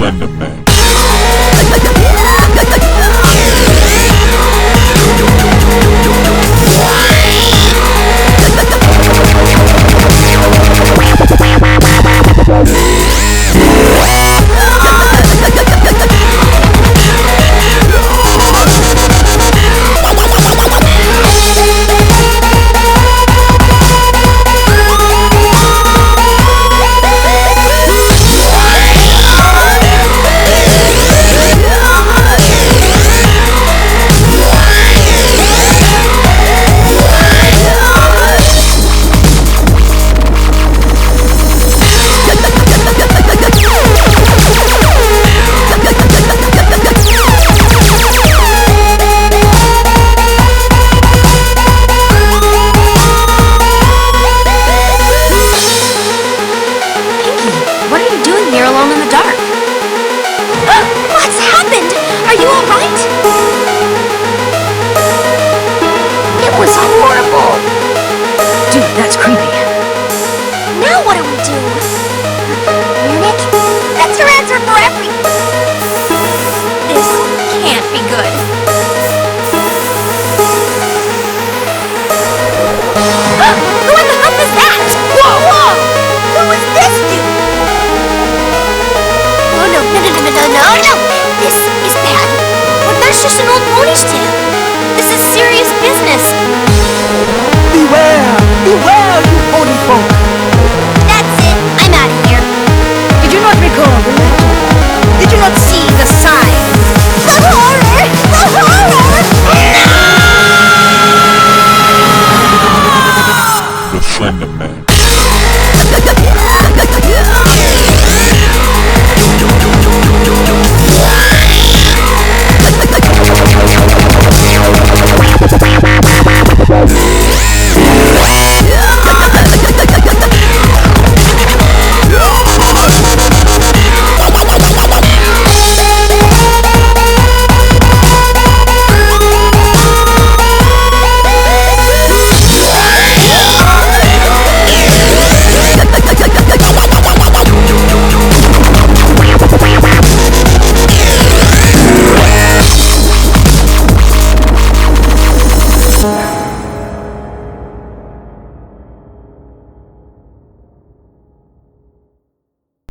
Slender Man. Here alone in the dark. What's happened? Are you all right? It was horrible. Dude, that's creepy. Now what do we do? Munich? That's your answer for everything. This can't be good. Who in the hell is that? Whoa, whoa! Who is this dude? No, this is bad. But that's just an old pony's tale. This is serious business. Beware, beware, you pony folk.